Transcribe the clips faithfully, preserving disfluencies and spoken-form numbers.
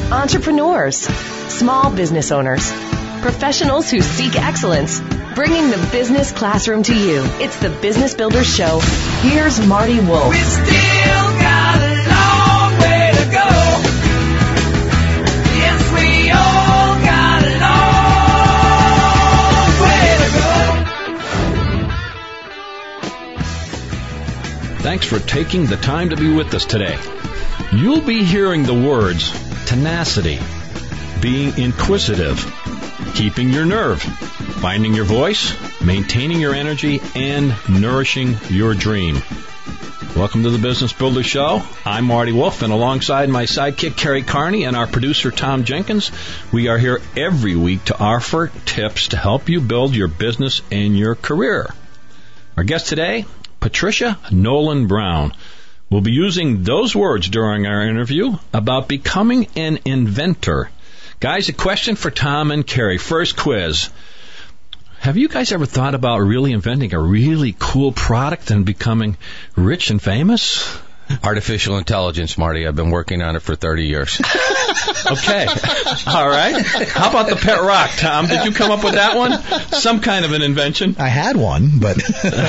entrepreneurs, small business owners, professionals who seek excellence, bringing the business classroom to you. It's the Business Builders Show. Here's Marty Wolf. We still got a long way to go. Yes, we all got a long way to go. Thanks for taking the time to be with us today. You'll be hearing the words tenacity, being inquisitive, keeping your nerve, finding your voice, maintaining your energy, and nourishing your dream. Welcome to the Business Builder Show. I'm Marty Wolf, and alongside my sidekick, Carrie Carney, and our producer, Tom Jenkins, we are here every week to offer tips to help you build your business and your career. Our guest today, Patricia Nolan Brown. We'll be using those words during our interview about becoming an inventor. Guys, a question for Tom and Carrie. First quiz. Have you guys ever thought about really inventing a really cool product and becoming rich and famous? Artificial intelligence, Marty. I've been working on it for thirty years. Okay. All right. How about the pet rock, Tom? Did you come up with that one? Some kind of an invention? I had one, but...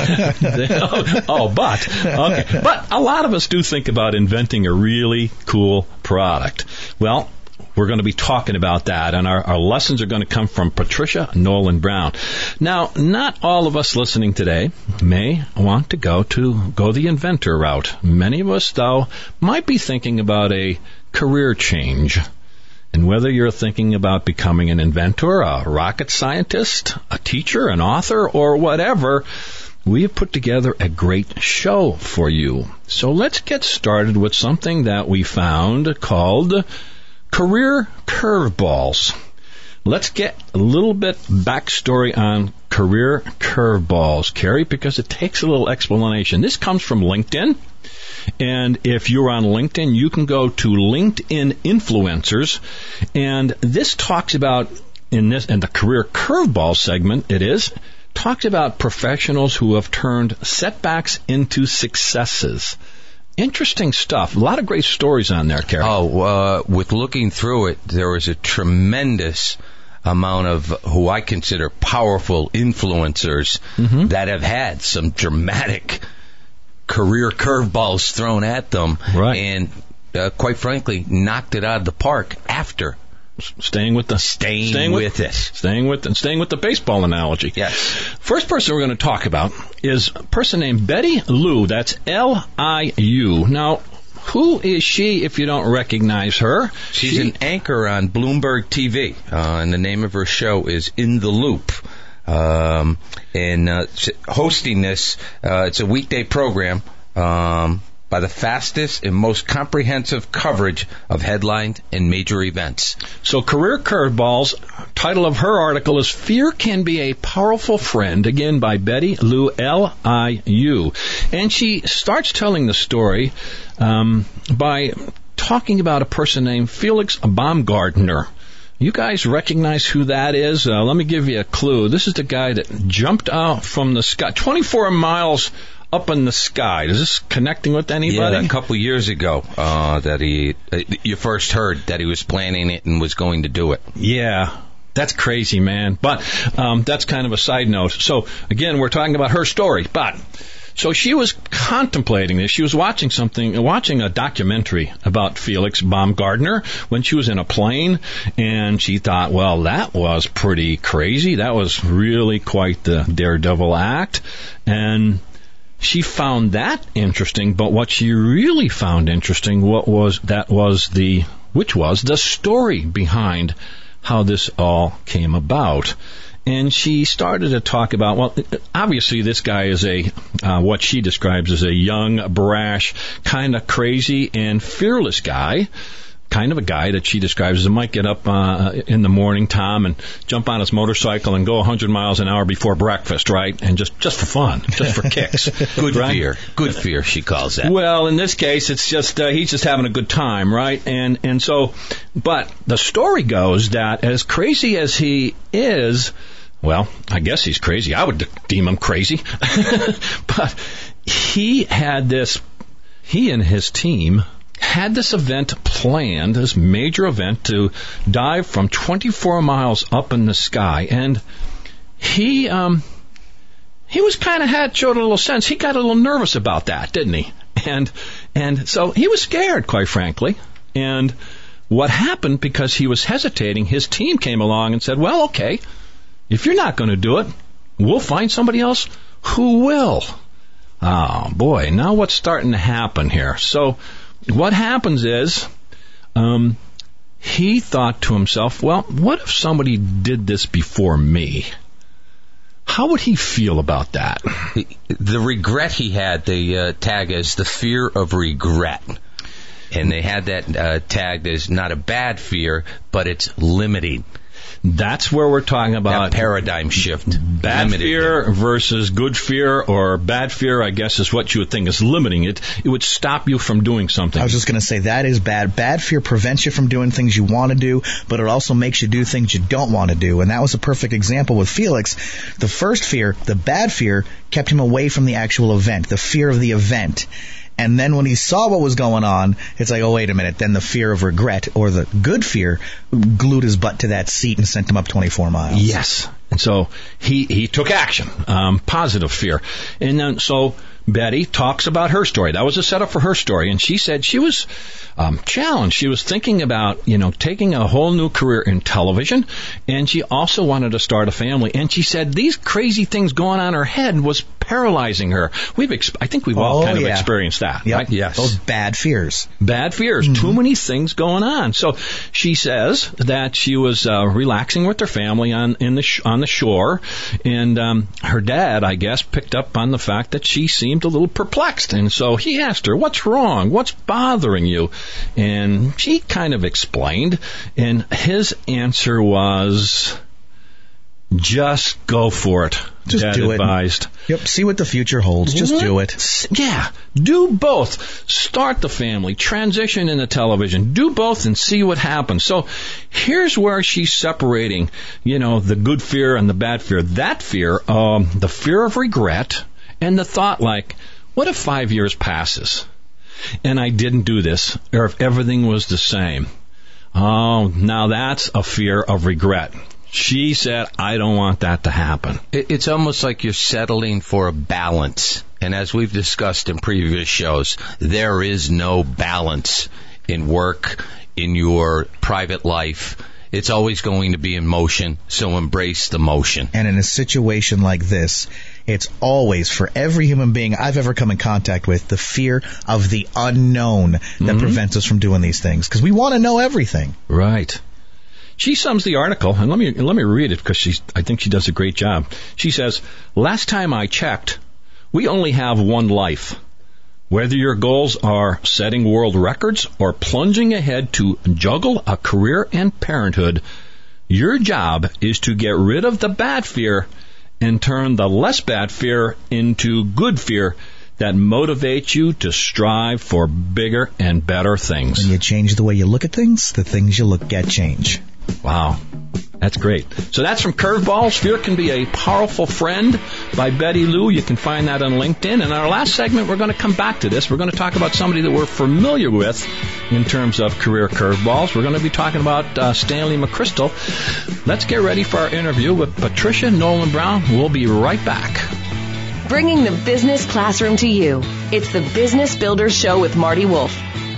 oh, oh, but. Okay. But a lot of us do think about inventing a really cool product. Well, we're going to be talking about that, and our, our lessons are going to come from Patricia Nolan Brown. Now, not all of us listening today may want to go to go the inventor route. Many of us, though, might be thinking about a career change. And whether you're thinking about becoming an inventor, a rocket scientist, a teacher, an author, or whatever, we have put together a great show for you. So let's get started with something that we found called Career Curveballs. Let's get a little bit backstory on Career Curveballs, Carrie, because it takes a little explanation. This comes from LinkedIn, and if you're on LinkedIn, you can go to LinkedIn Influencers, and this talks about, in this in the Career Curveball segment, it is, talks about professionals who have turned setbacks into successes. Interesting stuff. A lot of great stories on there, Carrie. Oh, uh, with looking through it, there was a tremendous amount of who I consider powerful influencers mm-hmm. that have had some dramatic career curveballs thrown at them, right. and uh, quite frankly, knocked it out of the park after. Staying with the staying, staying with, with it, staying with and staying with the baseball analogy. Yes. First person we're going to talk about is a person named Betty Liu. That's L I U. Now, who is she? If you don't recognize her, she's she, an anchor on Bloomberg T V, uh, and the name of her show is In the Loop. Um, and uh, hosting this, uh, it's a weekday program. Um, by the fastest and most comprehensive coverage of headlined and major events. So Career Curveballs, title of her article is Fear Can Be a Powerful Friend, again by Betty Liu, L I U. And she starts telling the story um, by talking about a person named Felix Baumgartner. You guys recognize who that is? Uh, let me give you a clue. This is the guy that jumped out from the sky, twenty-four miles up in the sky. Is this connecting with anybody? Yeah, a couple years ago uh, that he, uh, you first heard that he was planning it and was going to do it. Yeah, that's crazy, man. But um, that's kind of a side note. So, again, we're talking about her story. But so she was contemplating this. She was watching something, watching a documentary about Felix Baumgartner when she was in a plane, and she thought, well, that was pretty crazy. That was really quite the daredevil act. And she found that interesting, but what she really found interesting what was that was the which was the story behind how this all came about. And she started to talk about, well, obviously this guy is a uh, what she describes as a young, brash, kind of crazy and fearless guy. Kind of a guy that she describes as might get up uh, in the morning, Tom, and jump on his motorcycle and go one hundred miles an hour before breakfast, right? And just, just for fun, just for kicks. Good right? fear. Good fear, she calls that. Well, in this case, it's just, uh, he's just having a good time, right? And, and so, but the story goes that as crazy as he is, well, I guess he's crazy. I would deem him crazy. But he had this, he and his team had this event planned, this major event, to dive from twenty-four miles up in the sky. And he um, he was kind of had showed a little sense. He got a little nervous about that, didn't he? And and so he was scared, quite frankly. And what happened, because he was hesitating, his team came along and said, well, okay, if you're not going to do it, we'll find somebody else who will. Oh, boy, now what's starting to happen here? So what happens is um, he thought to himself, well, what if somebody did this before me? How would he feel about that? The regret he had, they uh, tag as the fear of regret. And they had that uh, tagged as not a bad fear, but it's limiting. That's where we're talking about that paradigm shift. Bad limited fear fear. versus good fear, or bad fear, I guess, is what you would think is limiting. It it would stop you from doing something. I was just going to say that is bad. Bad fear prevents you from doing things you want to do, but it also makes you do things you don't want to do. And that was a perfect example with Felix. The first fear, the bad fear, kept him away from the actual event, the fear of the event. And then when he saw what was going on, it's like, oh, wait a minute. Then the fear of regret, or the good fear, glued his butt to that seat and sent him up twenty-four miles. Yes. And so he, he took action, um, positive fear. And then so Betty talks about her story. That was a setup for her story. And she said she was um, challenged. She was thinking about, you know, taking a whole new career in television. And she also wanted to start a family. And she said these crazy things going on in her head was paralyzing her. We've, ex- I think we've all oh, kind of yeah. experienced that, yep. right? Yes. Those bad fears. Bad fears. Mm-hmm. Too many things going on. So she says that she was uh, relaxing with her family on in the sh- on the shore, and um, her dad, I guess, picked up on the fact that she seemed a little perplexed, and so he asked her, "What's wrong? What's bothering you?" And she kind of explained, and his answer was, just go for it. Just Dad do advised. it. Yep, see what the future holds. Just what? do it. Yeah, do both. Start the family, transition into television. Do both and see what happens. So here's where she's separating, you know, the good fear and the bad fear. That fear, um, the fear of regret, and the thought like, what if five years passes and I didn't do this, or if everything was the same? Oh, now that's a fear of regret. She said, I don't want that to happen. It's almost like you're settling for a balance. And as we've discussed in previous shows, there is no balance in work, in your private life. It's always going to be in motion, so embrace the motion. And in a situation like this, it's always, for every human being I've ever come in contact with, the fear of the unknown that mm-hmm. prevents us from doing these things. Because we want to know everything. Right. She sums the article, and let me let me read it because she's. I think she does a great job. She says, last time I checked, we only have one life. Whether your goals are setting world records or plunging ahead to juggle a career and parenthood, your job is to get rid of the bad fear and turn the less bad fear into good fear that motivates you to strive for bigger and better things. When you change the way you look at things, the things you look at change. Wow. That's great. So that's from Curveballs. Fear Can Be a Powerful Friend by Betty Lou. You can find that on LinkedIn. And in our last segment, we're going to come back to this. We're going to talk about somebody that we're familiar with in terms of career curveballs. We're going to be talking about uh, Stanley McChrystal. Let's get ready for our interview with Patricia Nolan Brown. We'll be right back. Bringing the business classroom to you. It's the Business Builders Show with Marty Wolf.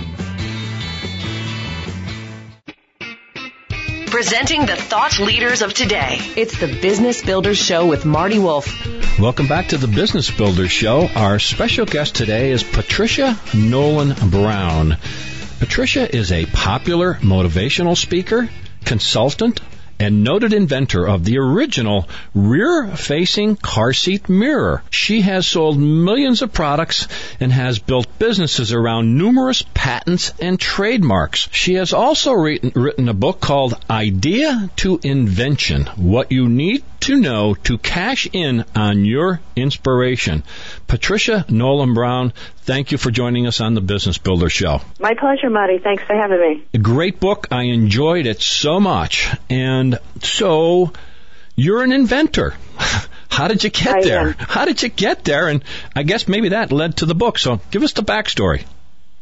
Presenting the thought leaders of today. It's the Business Builders Show with Marty Wolf. Welcome back to the Business Builders Show. Our special guest today is Patricia Nolan Brown. Patricia is a popular motivational speaker, consultant, and noted inventor of the original rear-facing car seat mirror. She has sold millions of products and has built businesses around numerous patents and trademarks. She has also written, written a book called Idea to Invention, What You Need to Know to Cash In on Your Inspiration. Patricia Nolan Brown, thank you for joining us on the Business Builder Show. My pleasure, Marty. Thanks for having me. A great book. I enjoyed it so much. And so, you're an inventor. How did you get I there? am. How did you get there? And I guess maybe that led to the book. So give us the backstory.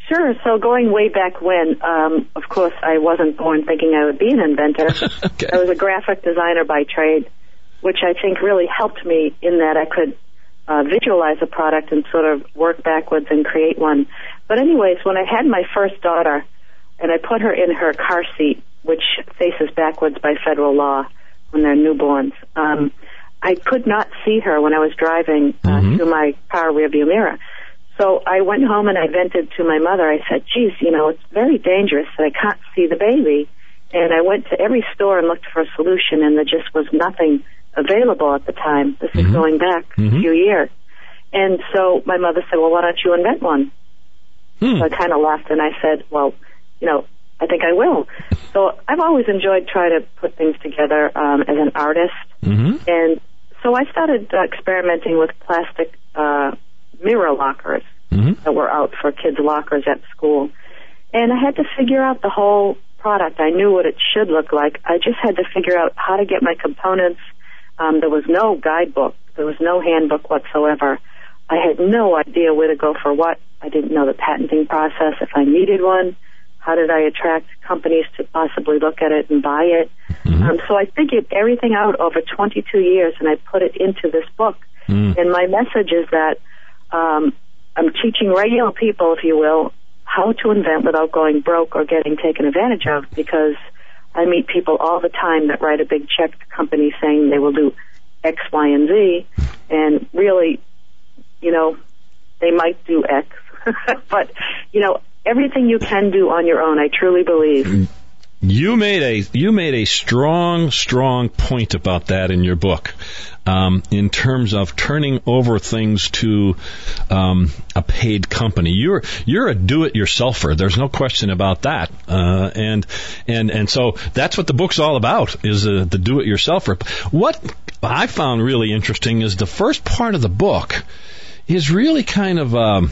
Sure. So going way back when, um, of course, I wasn't born thinking I would be an inventor. Okay. I was a graphic designer by trade, which I think really helped me in that I could uh, visualize a product and sort of work backwards and create one. But anyways, when I had my first daughter and I put her in her car seat, which faces backwards by federal law when they're newborns, um, I could not see her when I was driving uh, Mm-hmm. through my car rearview mirror. So I went home and I vented to my mother. I said, geez, you know, it's very dangerous that I can't see the baby. And I went to every store and looked for a solution, and there just was nothing available at the time. This Mhm. is going back Mhm. a few years. And so my mother said, well, why don't you invent one? Hmm. So I kind of laughed and I said, well, you know, I think I will. So I've always enjoyed trying to put things together um, as an artist. Mm-hmm. And so I started uh, experimenting with plastic uh, mirror lockers Mm-hmm. that were out for kids' lockers at school. And I had to figure out the whole product. I knew what it should look like. I just had to figure out how to get my components. Um, there was no guidebook. There was no handbook whatsoever. I had no idea where to go for what. I didn't know the patenting process, if I needed one. How did I attract companies to possibly look at it and buy it? Mm-hmm. Um, so I figured everything out over twenty-two years, and I put it into this book. Mm. And my message is that um, I'm teaching regular people, if you will, how to invent without going broke or getting taken advantage of, because I meet people all the time that write a big check to companies saying they will do X, Y, and Z, and really, you know, they might do X. But, you know, everything you can do on your own, I truly believe. You made a you made a strong, strong point about that in your book, um, in terms of turning over things to um, a paid company. You're you're a do-it-yourselfer. There's no question about that. Uh, and and and so that's what the book's all about, is uh, the do-it-yourselfer. What I found really interesting is the first part of the book is really kind of um,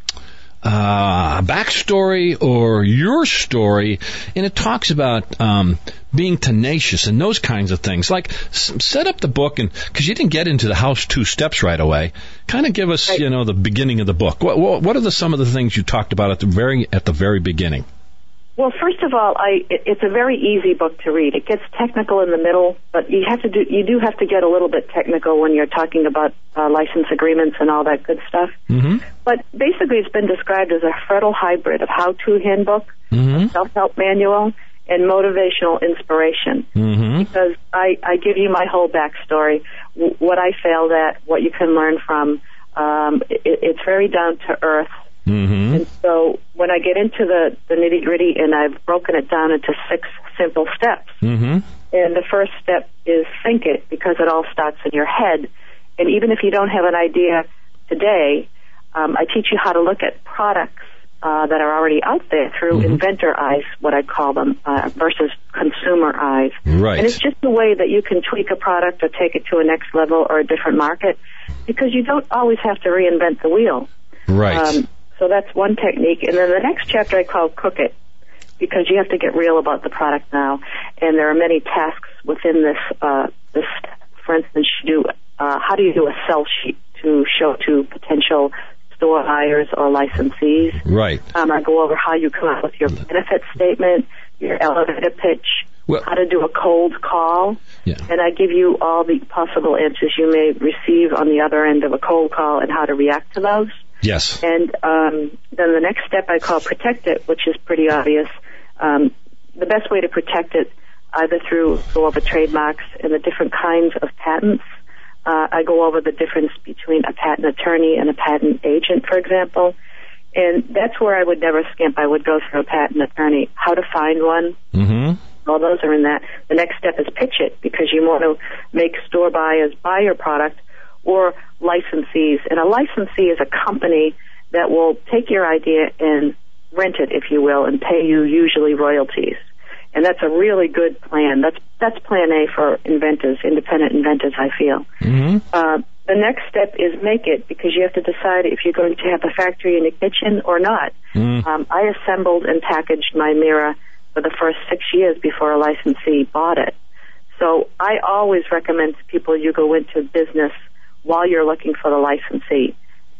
uh, a backstory or your story, and it talks about um, being tenacious and those kinds of things. Like, s- set up the book, and because you didn't get into the house two steps right away, kind of give us, Right. you know, the beginning of the book. What, what, what are the, some of the things you talked about at the very at the very beginning? Well, first of all, I it, it's a very easy book to read. It gets technical in the middle, but you have to do you do have to get a little bit technical when you're talking about uh, license agreements and all that good stuff. Mm-hmm. But basically, it's been described as a fertile hybrid of how-to handbook, Mm-hmm. self-help manual, and motivational inspiration. Mm-hmm. Because I, I give you my whole backstory, w- what I failed at, what you can learn from. Um, it, it's very down to earth. Mm-hmm. And so when I get into the, the nitty-gritty, and I've broken it down into six simple steps. Mm-hmm. And the first step is think it, because it all starts in your head. And even if you don't have an idea today, um, I teach you how to look at products uh, that are already out there through Mhm. inventor eyes, what I call them, uh, versus consumer eyes. Right. And it's just a way that you can tweak a product or take it to a next level or a different market, because you don't always have to reinvent the wheel. Right. Um, so that's one technique. And then the next chapter I call Cook It, because you have to get real about the product now. And there are many tasks within this. Uh, this, for instance, you do uh, how do you do a sell sheet to show to potential store buyers or licensees? Right. Um, I go over how you come up with your benefit statement, your elevator pitch, Well- how to do a cold call, Yeah. and I give you all the possible answers you may receive on the other end of a cold call and how to react to those. Yes. And um, then the next step I call protect it, which is pretty obvious. Um, the best way to protect it, either through go over trademarks and the different kinds of patents. Uh, I go over the difference between a patent attorney and a patent agent, for example. And that's where I would never skimp. I would go through a patent attorney, how to find one. Mm-hmm. All those are in that. The next step is pitch it, because you want to make store buyers buy your product, or licensees. And a licensee is a company that will take your idea and rent it, if you will, and pay you usually royalties. And that's a really good plan. That's that's plan A for inventors, independent inventors, I feel. Mm-hmm. Uh, the next step is make it, because you have to decide if you're going to have a factory in your kitchen or not. Mm. Um, I assembled and packaged my mirror for the first six years before a licensee bought it. So I always recommend to people you go into business while you're looking for the licensee.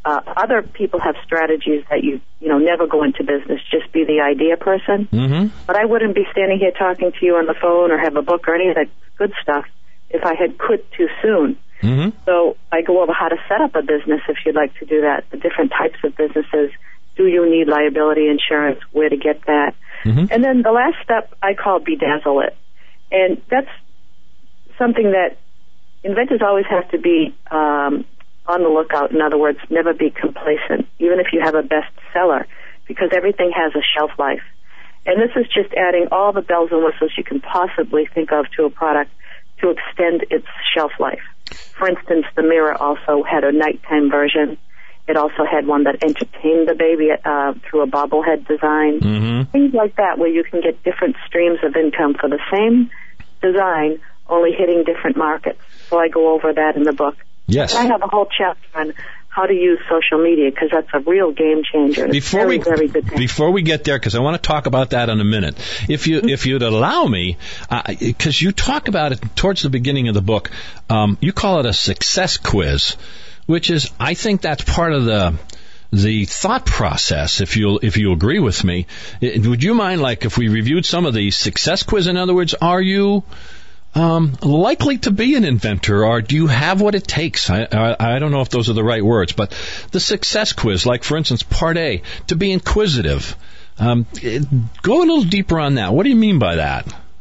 Uh, other people have strategies that you, you know, never go into business, just be the idea person. Mm-hmm. But I wouldn't be standing here talking to you on the phone or have a book or any of that good stuff if I had quit too soon. Mm-hmm. So I go over how to set up a business if you'd like to do that, the different types of businesses. Do you need liability insurance? Where to get that? Mm-hmm. And then the last step I call bedazzle it. And that's something that inventors always have to be um, on the lookout. In other words, never be complacent, even if you have a bestseller, because everything has a shelf life. And this is just adding all the bells and whistles you can possibly think of to a product to extend its shelf life. For instance, the mirror also had a nighttime version. It also had one that entertained the baby uh, through a bobblehead design. Mm-hmm. Things like that where you can get different streams of income for the same design, only hitting different markets. So I go over that in the book. Yes. I have a whole chapter on how to use social media because that's a real game changer. It's Before very, we very good thing. before we get there, because I want to talk about that in a minute. If you if you'd allow me, because uh, you talk about it towards the beginning of the book, um, you call it a success quiz, which is I think that's part of the the thought process. If you if you agree with me, it, would you mind like if we reviewed some of the success quiz? In other words, are you Um, likely to be an inventor, or do you have what it takes? I, I, I don't know if those are the right words, but the success quiz, like for instance, part A, to be inquisitive. Um, it, go a little deeper on that. What do you mean by that?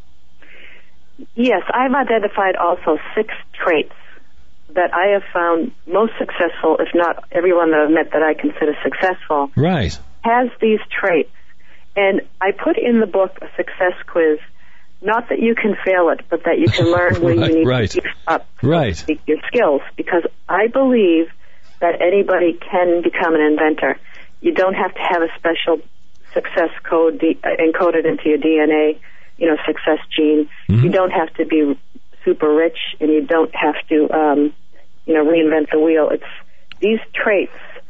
Yes, I've identified also six traits that I have found most successful, if not everyone that I've met that I consider successful, Right. has these traits. And I put in the book a success quiz. Not that you can fail it, but that you can learn where Right, you need right. to beef up Right. so to speak, your skills. Because I believe that anybody can become an inventor. You don't have to have a special success code de- encoded into your D N A, you know, success gene. Mm-hmm. You don't have to be super rich, and you don't have to, um, you know, reinvent the wheel. It's these traits.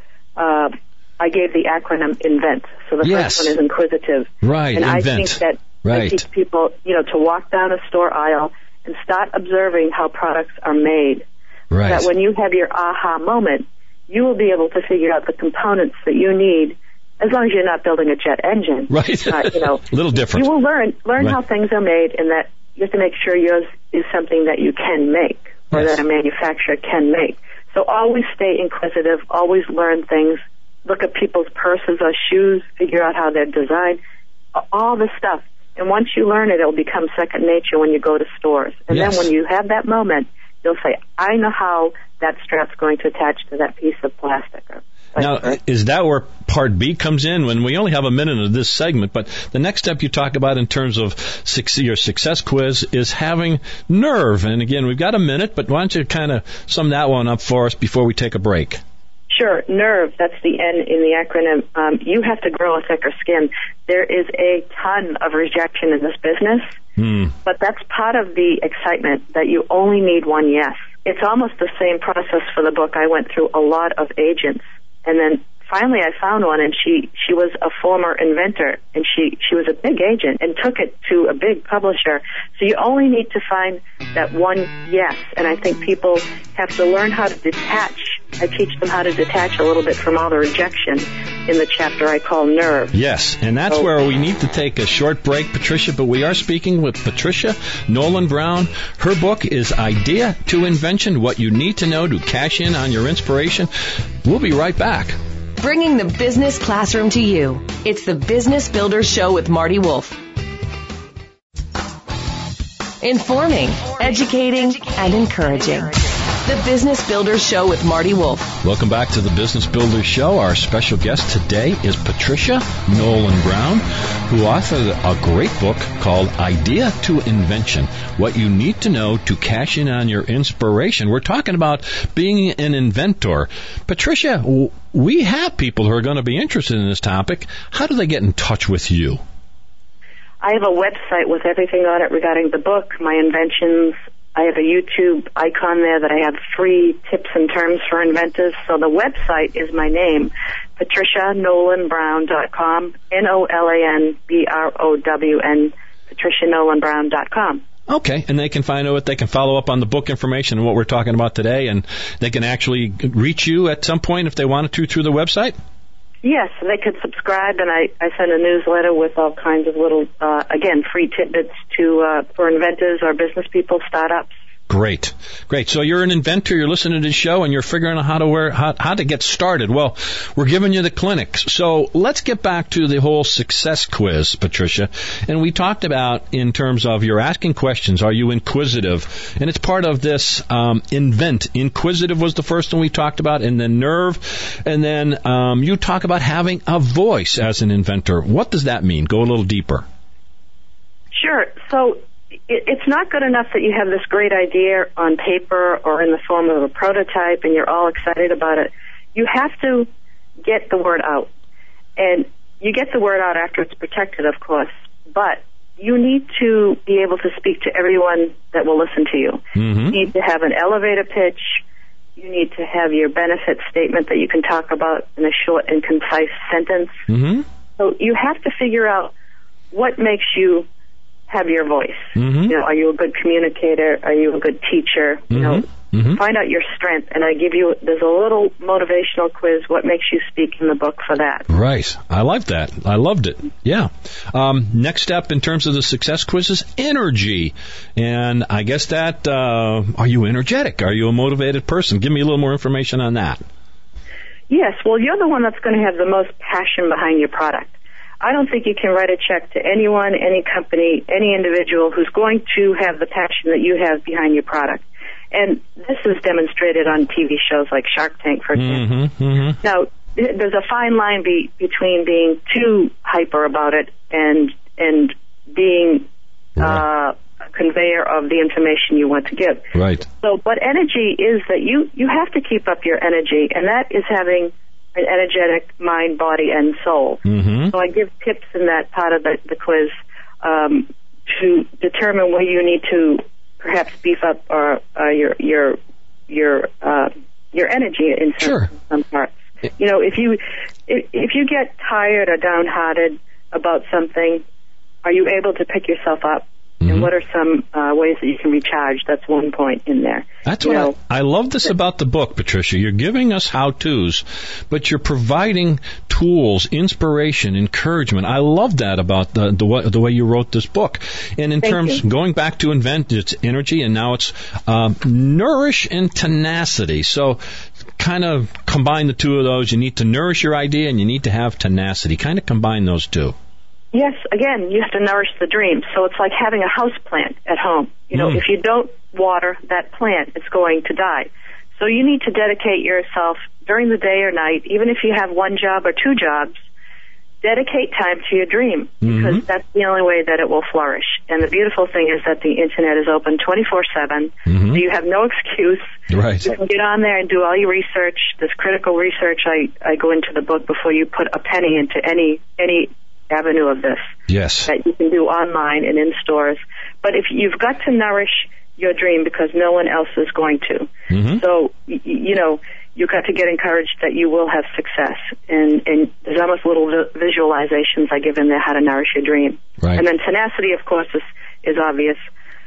Uh, I gave the acronym INVENT. So the Yes. first one is inquisitive. Right, and invent. I think that Right. I teach people, you know, to walk down a store aisle and start observing how products are made. Right. That when you have your aha moment, you will be able to figure out the components that you need, as long as you're not building a jet engine. Right. Uh, you know, a little different. you will learn learn Right. how things are made, and that you have to make sure yours is something that you can make, or Yes. that a manufacturer can make. So always stay inquisitive. Always learn things. Look at people's purses or shoes. Figure out how they're designed. All this stuff. And once you learn it, it'll become second nature when you go to stores. And Yes. then when you have that moment, you'll say, I know how that strap's going to attach to that piece of plastic. Or Now, is that where part B comes in? When we only have a minute of this segment, but the next step you talk about in terms of suc- your success quiz is having nerve. And again, we've got a minute, but why don't you kind of sum that one up for us before we take a break? Sure, nerve, that's the N in the acronym. Um, you have to grow a thicker skin. There is a ton of rejection in this business, Hmm. but that's part of the excitement, that you only need one yes. It's almost the same process for the book. I went through a lot of agents, and then finally I found one, and she, she was a former inventor, and she, she was a big agent and took it to a big publisher. So you only need to find that one yes, and I think people have to learn how to detach. I teach them how to detach a little bit from all the rejection in the chapter I call Nerve. Yes, and that's So- where we need to take a short break, Patricia, but we are speaking with Patricia Nolan Brown. Her book is Idea to Invention, What You Need to Know to Cash In on Your Inspiration. We'll be right back. Bringing the business classroom to you. It's the Business Builders Show with Marty Wolf. Informing, educating, and encouraging. The Business Builders Show with Marty Wolf. Welcome back to the Business Builders Show. Our special guest today is Patricia Nolan Brown, who authored a great book called Idea to Invention, What You Need to Know to Cash In on Your Inspiration. We're talking about being an inventor. Patricia, w- we have people who are going to be interested in this topic. How do they get in touch with you? I have a website with everything on it regarding the book, my inventions. I have a YouTube icon there that I have free tips and terms for inventors. So the website is my name, patricia nolan brown dot com, N O L A N B R O W N, patricia nolan brown dot com. Okay, and they can find out, they can follow up on the book information and what we're talking about today, and they can actually reach you at some point if they wanted to through the website? Yes, they could subscribe, and I, I send a newsletter with all kinds of little, uh, again, free tidbits to uh, for inventors or business people, startups. Great, great. So you're an inventor, you're listening to the show, and you're figuring out how to where, how, how to get started. Well, we're giving you the clinics. So let's get back to the whole success quiz, Patricia. And we talked about in terms of you're asking questions, are you inquisitive? And it's part of this um, invent. Inquisitive was the first one we talked about, and then nerve. And then um, you talk about having a voice as an inventor. What does that mean? Go a little deeper. Sure. So it's not good enough that you have this great idea on paper or in the form of a prototype and you're all excited about it. You have to get the word out. And you get the word out after it's protected, of course, but you need to be able to speak to everyone that will listen to you. Mm-hmm. You need to have an elevator pitch. You need to have your benefit statement that you can talk about in a short and concise sentence. Mm-hmm. So you have to figure out what makes you have your voice. Mm-hmm. You know, are you a good communicator? Are you a good teacher? You mm-hmm. know, mm-hmm. find out your strength. And I give you, there's a little motivational quiz, what makes you speak in the book for that. Right. I like that. I loved it. Yeah. Um, next step in terms of the success quiz is energy. And I guess that, uh, are you energetic? Are you a motivated person? Give me a little more information on that. Yes. Well, you're the one that's going to have the most passion behind your product. I don't think you can write a check to anyone, any company, any individual who's going to have the passion that you have behind your product. And this is demonstrated on T V shows like Shark Tank, for example. Mm-hmm, mm-hmm. Now, there's a fine line be, between being too hyper about it and and being right. uh, a conveyor of the information you want to give. Right. So, but energy is that you, you have to keep up your energy, and that is having an energetic mind, body, and soul. Mm-hmm. So I give tips in that part of the, the quiz um, to determine where you need to perhaps beef up uh, uh, your your your uh, your energy in some, sure. some parts. You know, if you if, if you get tired or downhearted about something, are you able to pick yourself up? Mm-hmm. And what are some uh, ways that you can recharge? That's one point in there. That's what I, I love this about the book, Patricia. You're giving us how-tos, but you're providing tools, inspiration, encouragement. I love that about the the, the way you wrote this book. And in Thank terms, you. going back to invent, it's energy, and now it's um, nourish and tenacity. So kind of combine the two of those. You need to nourish your idea, and you need to have tenacity. Kind of combine those two. Yes, again, you have to nourish the dream. So it's like having a house plant at home. You know, mm. if you don't water that plant, it's going to die. So you need to dedicate yourself during the day or night, even if you have one job or two jobs, dedicate time to your dream, because mm-hmm. that's the only way that it will flourish. And the beautiful thing is that the Internet is open twenty-four seven, mm-hmm. so you have no excuse. Right. You can get on there and do all your research. This critical research I, I go into the book before you put a penny into any any avenue of this. Yes. That you can do online and in stores. But if you've got to nourish your dream, because no one else is going to. Mm-hmm. So, y- you know, you've got to get encouraged that you will have success. And, and there's almost little vi- visualizations I give in there how to nourish your dream. Right. And then tenacity, of course, is, is obvious.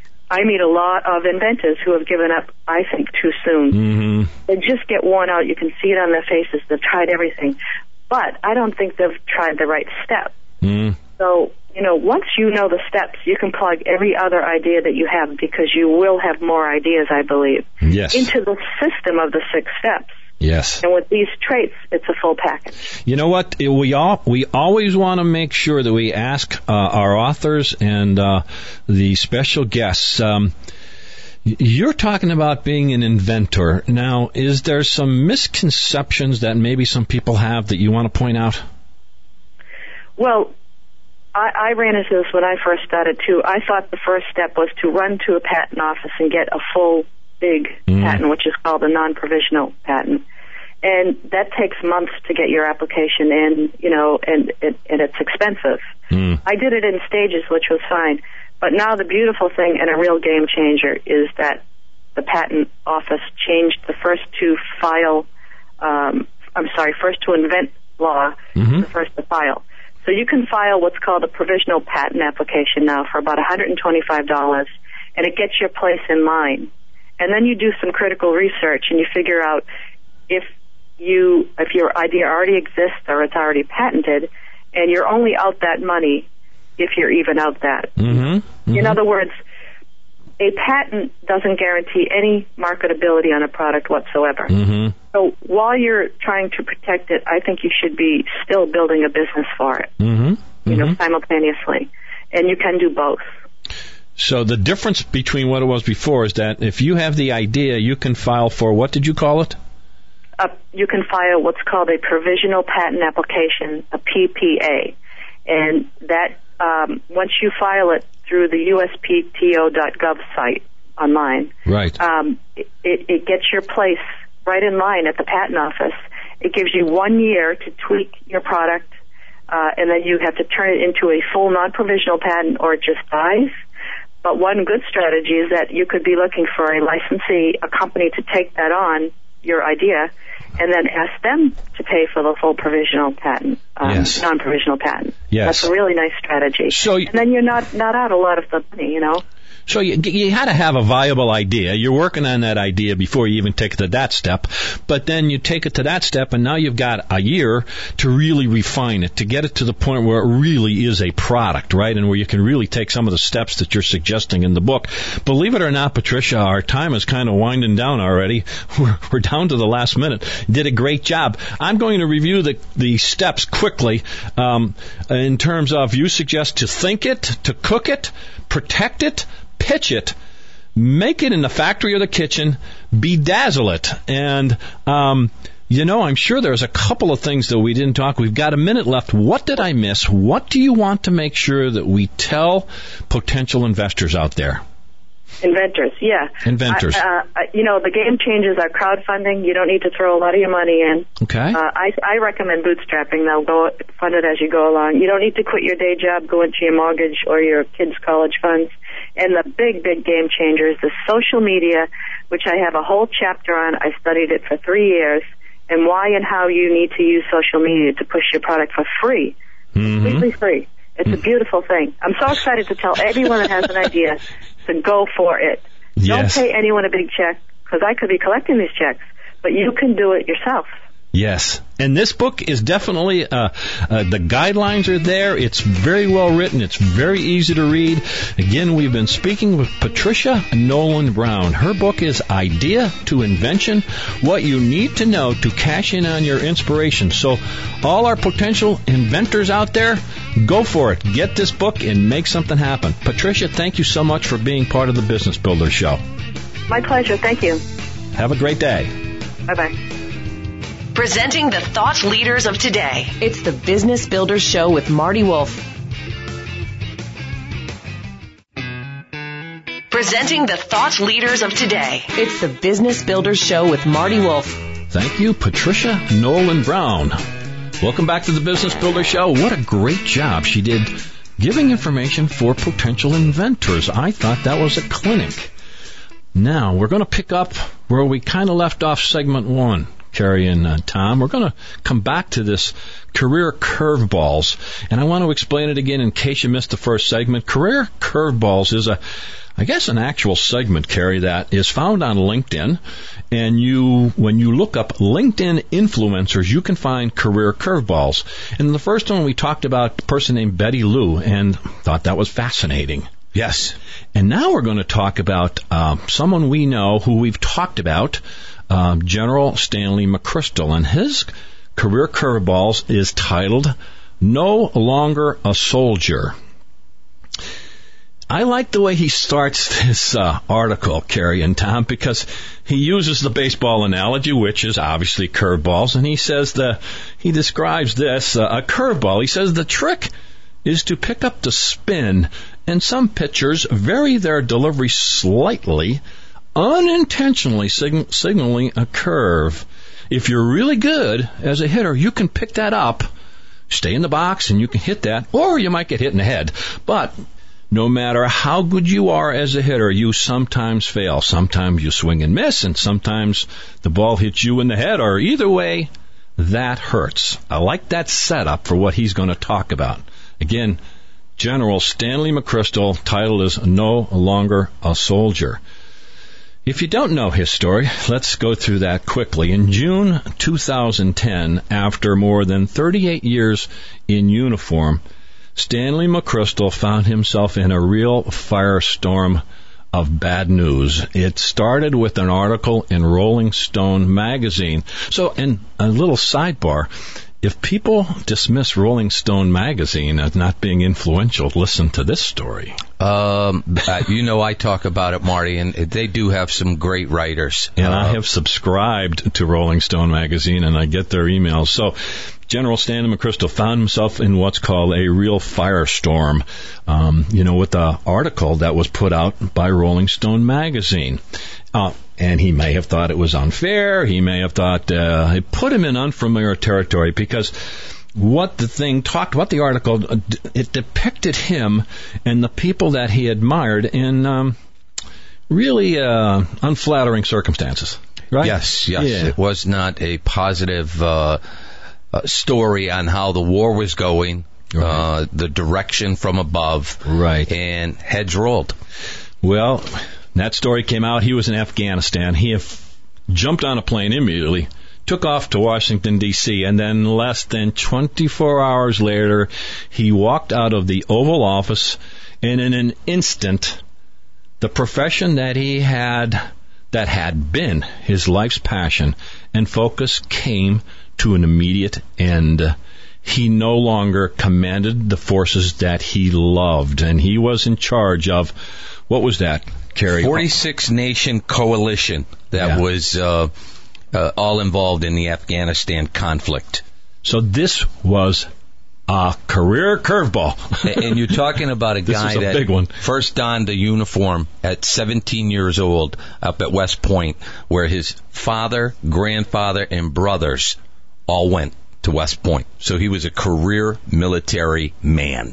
I meet a lot of inventors who have given up, I think, too soon. Mm-hmm. They just get worn out. You can see it on their faces. They've tried everything. But I don't think they've tried the right step. Mm. So, you know, once you know the steps, you can plug every other idea that you have, because you will have more ideas, I believe, yes. into the system of the six steps. Yes. And with these traits, it's a full package. You know what? We all we always want to make sure that we ask uh, our authors and uh, the special guests. Um, You're talking about being an inventor. Now, is there some misconceptions that maybe some people have that you want to point out? Well, I, I ran into this when I first started, too. I thought the first step was to run to a patent office and get a full, big mm. patent, which is called a non-provisional patent. And that takes months to get your application in, you know, and, and, and it's expensive. Mm. I did it in stages, which was fine. But now the beautiful thing and a real game changer is that the patent office changed the first to file, um, I'm sorry, first to invent law, mm-hmm. the first to file. So you can file what's called a provisional patent application now for about one hundred twenty-five dollars, and it gets your place in line. And then you do some critical research and you figure out if you if your idea already exists or it's already patented, and you're only out that money if you're even out that. Mm-hmm. Mm-hmm. In other words, a patent doesn't guarantee any marketability on a product whatsoever. Mm-hmm. So while you're trying to protect it, I think you should be still building a business for it, Mm-hmm. you know, Mm-hmm. simultaneously. And you can do both. So the difference between what it was before is that if you have the idea, you can file for, what did you call it? Uh, you can file what's called a provisional patent application, a P P A. And that, um, once you file it through the U S P T O dot gov site online, Right. um, it, it gets your place right in line at the patent office. It gives you one year to tweak your product, uh, and then you have to turn it into a full non-provisional patent or it just dies. But one good strategy is that you could be looking for a licensee, a company to take that on, your idea, and then ask them to pay for the full provisional patent, um, Yes. non-provisional patent. Yes. That's a really nice strategy. So y- and then you're not, not out a lot of the money, you know. So you, you had to have a viable idea. You're working on that idea before you even take it to that step. But then you take it to that step, and now you've got a year to really refine it, to get it to the point where it really is a product, right? And where you can really take some of the steps that you're suggesting in the book. Believe it or not, Patricia, our time is kind of winding down already. We're, we're down to the last minute. You did a great job. I'm going to review the, the steps quickly um, in terms of you suggest to think it, to cook it, protect it, pitch it, make it in the factory or the kitchen, bedazzle it. And, um, you know, I'm sure there's a couple of things that we didn't talk. We've got a minute left. What did I miss? What do you want to make sure that we tell potential investors out there? Inventors, yeah. Inventors. I, uh, you know, the game changers are crowdfunding. You don't need to throw a lot of your money in. Okay. Uh, I, I recommend bootstrapping. They'll go fund it as you go along. You don't need to quit your day job, go into your mortgage or your kids' college funds. And the big, big game changer is the social media, which I have a whole chapter on. I studied it for three years, and why and how you need to use social media to push your product for free. Mm-hmm. Completely free. It's a beautiful thing. I'm so excited to tell everyone that has an idea to go for it. Yes. Don't pay anyone a big check, because I could be collecting these checks, but you can do it yourself. Yes. And this book is definitely, uh, uh, the guidelines are there. It's very well written. It's very easy to read. Again, we've been speaking with Patricia Nolan Brown. Her book is Idea to Invention, What You Need to Know to Cash In on Your Inspiration. So all our potential inventors out there, go for it. Get this book and make something happen. Patricia, thank you so much for being part of the Business Builder Show. My pleasure. Thank you. Have a great day. Bye-bye. Presenting the thought leaders of today. It's the Business Builders Show with Marty Wolf. Presenting the thought leaders of today. It's the Business Builders Show with Marty Wolf. Thank you, Patricia Nolan Brown. Welcome back to the Business Builder Show. What a great job she did giving information for potential inventors. I thought that was a clinic. Now, we're going to pick up where we kind of left off segment one. Carrie and uh, Tom, we're going to come back to this career curveballs, and I want to explain it again in case you missed the first segment. Career curveballs is a, I guess, an actual segment, Carrie, that is found on LinkedIn, and you, when you look up LinkedIn influencers, you can find career curveballs. And the first one we talked about a person named Betty Lou, and thought that was fascinating. Yes. And now we're going to talk about uh, someone we know who we've talked about, Um, General Stanley McChrystal, and his career curveballs is titled No Longer a Soldier. I like the way he starts this uh, article, Carrie and Tom, because he uses the baseball analogy, which is obviously curveballs, and he says the he describes this uh, a curveball. He says the trick is to pick up the spin, and some pitchers vary their delivery slightly, unintentionally sig- signaling a curve. If you're really good as a hitter, you can pick that up, stay in the box, and you can hit that, or you might get hit in the head. But no matter how good you are as a hitter, you sometimes fail. Sometimes you swing and miss, and sometimes the ball hits you in the head, or either way, that hurts. I like that setup for what he's going to talk about. Again, General Stanley McChrystal. Title is No Longer a Soldier. If you don't know his story, let's go through that quickly. In June two thousand ten, after more than thirty-eight years in uniform, Stanley McChrystal found himself in a real firestorm of bad news. It started with an article in Rolling Stone magazine. So, and a little sidebar, if people dismiss Rolling Stone magazine as not being influential, listen to this story. Um, uh, you know, I talk about it, Marty, and they do have some great writers. And uh, I have subscribed to Rolling Stone magazine, and I get their emails. So, General Stanley McChrystal found himself in what's called a real firestorm, um, you know, with the article that was put out by Rolling Stone magazine. Uh, and he may have thought it was unfair. He may have thought uh, it put him in unfamiliar territory, because what the thing talked about, the article, it depicted him and the people that he admired in um, really uh, unflattering circumstances. Right? Yes, yes. Yeah. It was not a positive uh, uh, story on how the war was going, right. uh, the direction from above, right, and heads rolled. Well, that story came out. He was in Afghanistan. He f- jumped on a plane immediately, took off to Washington, D C, and then less than twenty-four hours later, he walked out of the Oval Office, and in an instant, the profession that he had, that had been his life's passion and focus, came to an immediate end. He no longer commanded the forces that he loved, and he was in charge of, what was that, Kerry? forty-six nation coalition that yeah. was uh, uh, all involved in the Afghanistan conflict. So this was a career curveball. And you're talking about a This guy was a that big one. first donned a uniform at seventeen years old up at West Point, where his father, grandfather, and brothers all went to West Point. So he was a career military man.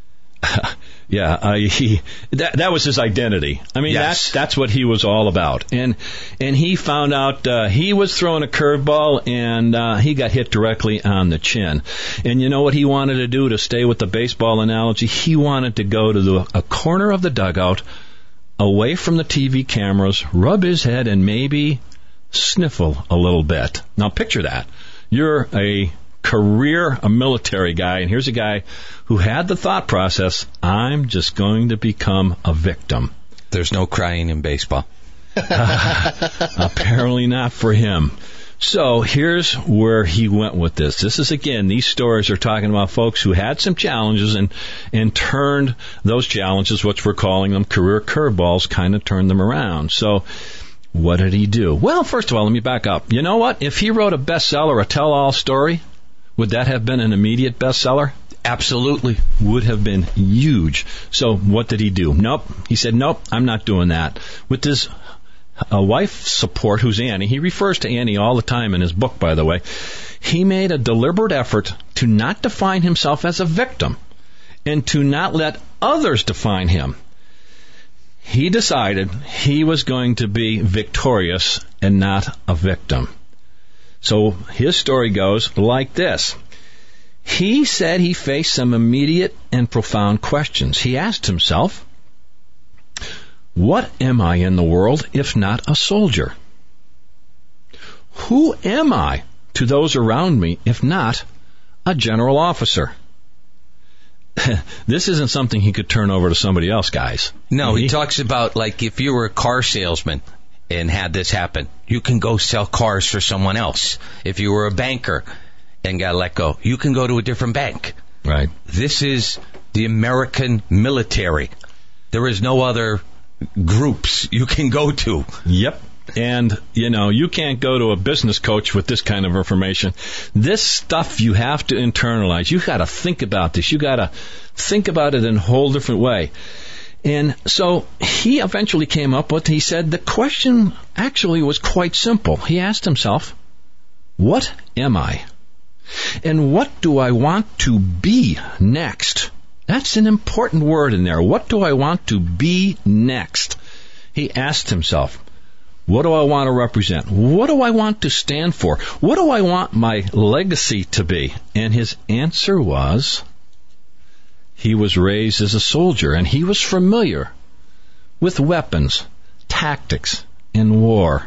Yeah, uh, he that that was his identity. I mean, Yes. that's that's what he was all about. And and he found out uh, he was throwing a curveball, and uh, he got hit directly on the chin. And you know what he wanted to do, to stay with the baseball analogy? He wanted to go to the, a corner of the dugout, away from the T V cameras, rub his head, and maybe sniffle a little bit. Now picture that. You're a career, a military guy, and here's a guy who had the thought process, I'm just going to become a victim. There's no crying in baseball. Apparently not for him. So here's where he went with this. This is, again, these stories are talking about folks who had some challenges and, and turned those challenges, which we're calling them career curveballs, kind of turned them around. So what did he do? Well, first of all, let me back up. You know what? If he wrote a bestseller, a tell-all story, would that have been an immediate bestseller? Absolutely. Would have been huge. So what did he do? Nope. He said, nope, I'm not doing that. With his uh, wife's support, who's Annie, he refers to Annie all the time in his book, by the way, he made a deliberate effort to not define himself as a victim and to not let others define him. He decided he was going to be victorious and not a victim. So his story goes like this. He said he faced some immediate and profound questions. He asked himself, what am I in the world if not a soldier? Who am I to those around me if not a general officer? This isn't something he could turn over to somebody else, guys. No, he, he talks about, like, if you were a car salesman and had this happen, you can go sell cars for someone else. If you were a banker and got let go, you can go to a different bank. Right. This is the American military. There is no other groups you can go to. Yep. And, you know, you can't go to a business coach with this kind of information. This stuff you have to internalize. You got to think about this. You got to think about it in a whole different way. And so he eventually came up with, he said the question actually was quite simple. He asked himself, what am I? And what do I want to be next? That's an important word in there. What do I want to be next? He asked himself, what do I want to represent? What do I want to stand for? What do I want my legacy to be? And his answer was He was raised as a soldier, and he was familiar with weapons, tactics, and war.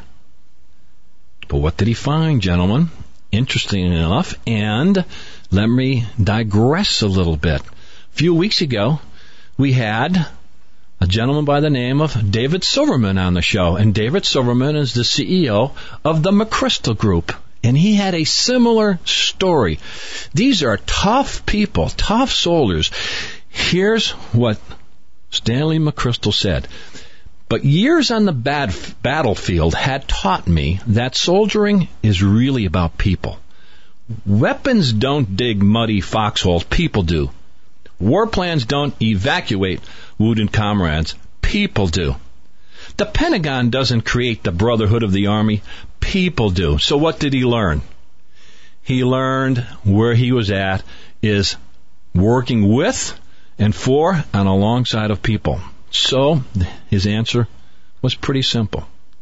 But what did he find, gentlemen? Interesting enough, and let me digress a little bit. A few weeks ago, we had a gentleman by the name of David Silverman on the show, and David Silverman is the C E O of the McChrystal Group, and he had a similar story. These are tough people, tough soldiers. Here's what Stanley McChrystal said. But years on the bad battlefield had taught me that soldiering is really about people. Weapons don't dig muddy foxholes, people do. War plans don't evacuate wounded comrades, people do. The Pentagon doesn't create the brotherhood of the Army, people do. So what did he learn? He learned where he was at is working with and for and alongside of people. So his answer was pretty simple.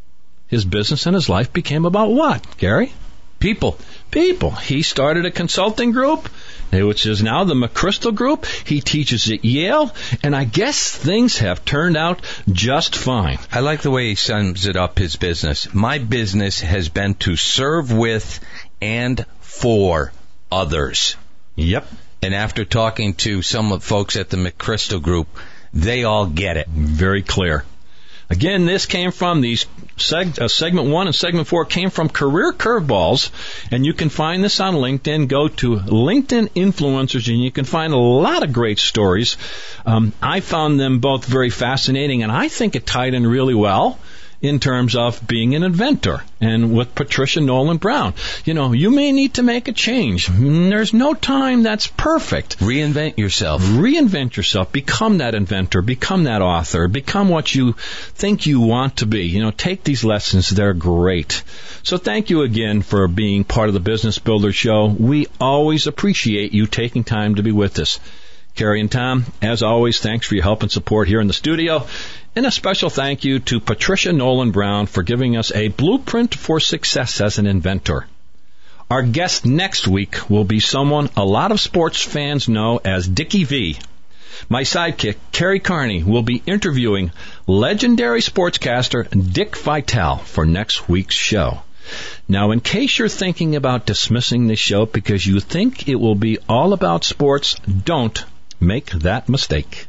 His business and his life became about what, Gary? People. People. He started a consulting group, which is now the McChrystal Group. He teaches at Yale, and I guess things have turned out just fine. I like the way he sums it up, his business. My business has been to serve with and for others. Yep. And after talking to some of the folks at the McChrystal Group, they all get it. Very clear. Again, this came from these seg- uh, segment one and segment four came from Career Curveballs, and you can find this on LinkedIn. Go to LinkedIn Influencers, and you can find a lot of great stories. Um, I found them both very fascinating, and I think it tied in really well in terms of being an inventor. And with Patricia Nolan Brown, you know, you may need to make a change. There's no time that's perfect. Reinvent yourself. Reinvent yourself. Become that inventor. Become that author. Become what you think you want to be. You know, take these lessons. They're great. So thank you again for being part of the Business Builder Show. We always appreciate you taking time to be with us. Carrie and Tom, as always, thanks for your help and support here in the studio. And a special thank you to Patricia Nolan Brown for giving us a blueprint for success as an inventor. Our guest next week will be someone a lot of sports fans know as Dickie V. My sidekick, Kerry Carney, will be interviewing legendary sportscaster Dick Vitale for next week's show. Now, in case you're thinking about dismissing this show because you think it will be all about sports, don't make that mistake.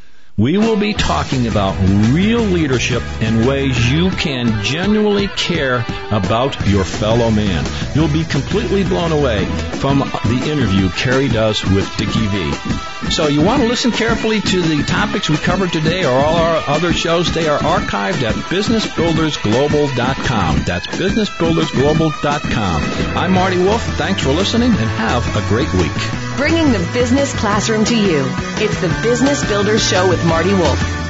We will be talking about real leadership and ways you can genuinely care about your fellow man. You'll be completely blown away from the interview Kerry does with Dickie V. So you want to listen carefully to the topics we covered today or all our other shows. They are archived at business builders global dot com. That's business builders global dot com. I'm Marty Wolf. Thanks for listening and have a great week. Bringing the business classroom to you. It's the Business Builder Show with Marty Wolf.